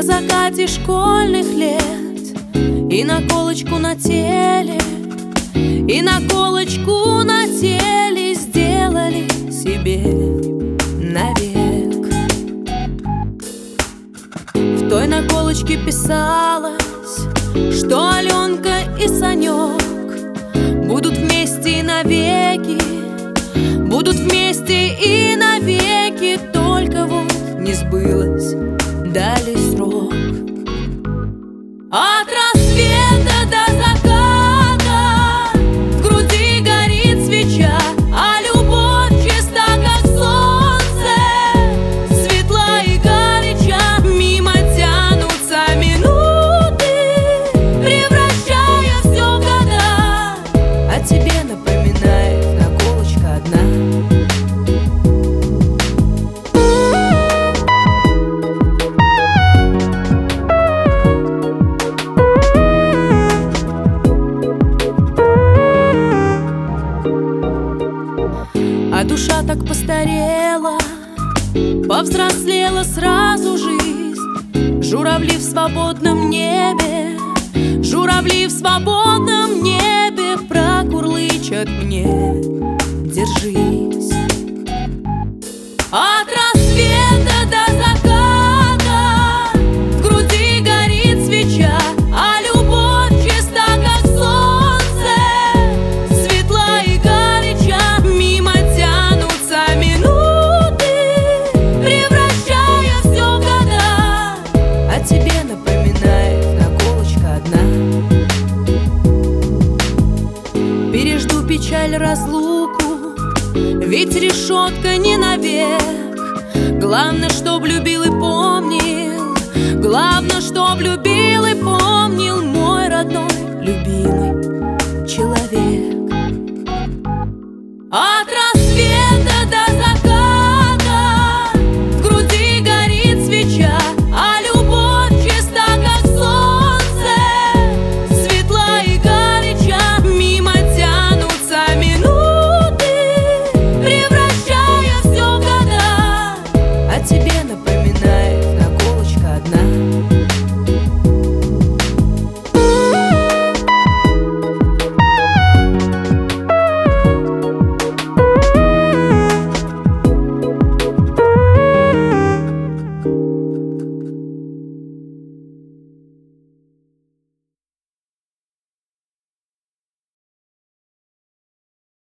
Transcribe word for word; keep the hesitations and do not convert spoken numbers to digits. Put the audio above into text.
закате школьных лет, и наколочку на теле, и наколочку на теле сделали себе навек. В той наколочке писалось, что Аленка и Санек будут вместе и навеки, будут вместе и навеки. Только вот не сбылось, дали срок. От рассвета до заката в груди горит свеча, а любовь чиста, как солнце, светла и горяча. Мимо тянутся минуты, превращая все в года. О тебе напоминает наколочка одна. А душа так постарела, повзрослела сразу жизнь. Журавли в свободном небе, журавли в свободном небе прокурлычат мне: держись. От рассвета до заката в груди горит свеча, а любовь чиста, как солнце, светла и горяча. Мимо тянутся минуты, превращая все в года. О тебе напоминает наколочка одна. Пережду печаль, разлуку, ведь решетка не навек. Главное, чтоб любил и помнил, главное, чтоб любил и помнил мой родной, любимый человек.